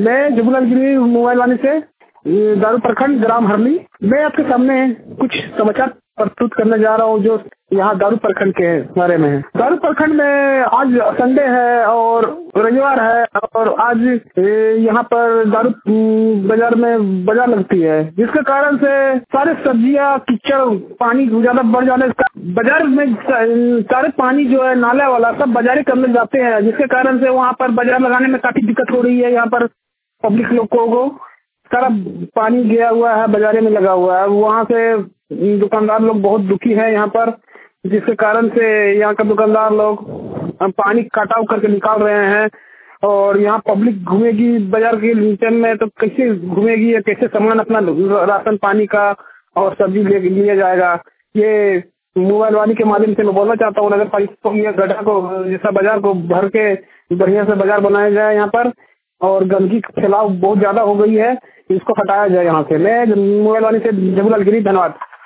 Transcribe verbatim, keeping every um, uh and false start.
मैं जबूलाल गिरी मोबाइल वाले से दारू प्रखंड ग्राम हरली। मैं आपके सामने कुछ समाचार प्रस्तुत करने जा रहा हूँ जो यहाँ दारू प्रखंड के बारे में है। दारू प्रखंड में आज संडे है और रविवार है और आज यहाँ पर दारू बाजार में बाजार लगती है, जिसके कारण से सारे सब्जियाँ कीचड़ पानी ज्यादा बढ़ जाने से बाजार में सारे पानी जो है नाला वाला सब बाजारी करने जाते हैं, जिसके कारण से वहाँ पर बाजार लगाने में काफी दिक्कत हो रही है। यहाँ पर पब्लिक लोगों को सारा पानी गया हुआ है, बाजारे में लगा हुआ है। वहाँ से दुकानदार लोग बहुत दुखी है यहाँ पर, जिसके कारण से यहाँ का दुकानदार लोग पानी काटाव करके निकाल रहे हैं और यहाँ पब्लिक घूमेगी बाजार के नीचे में तो कैसे घूमेगी या कैसे सामान अपना राशन पानी का और सब्जी ले लिया जाएगा। ये मोबाइल वाली के माध्यम से मैं बोलना चाहता हूँ, नगर पालिका को ये गड्ढा को जैसा बाजार को भर के बढ़िया से बाजार बनाया जाए यहाँ पर, और गंदगी का फैलाव बहुत ज्यादा हो गई है, इसको हटाया जाए यहाँ से। मैं मोबाइल वाली से जबूलाल गिरी, धन्यवाद।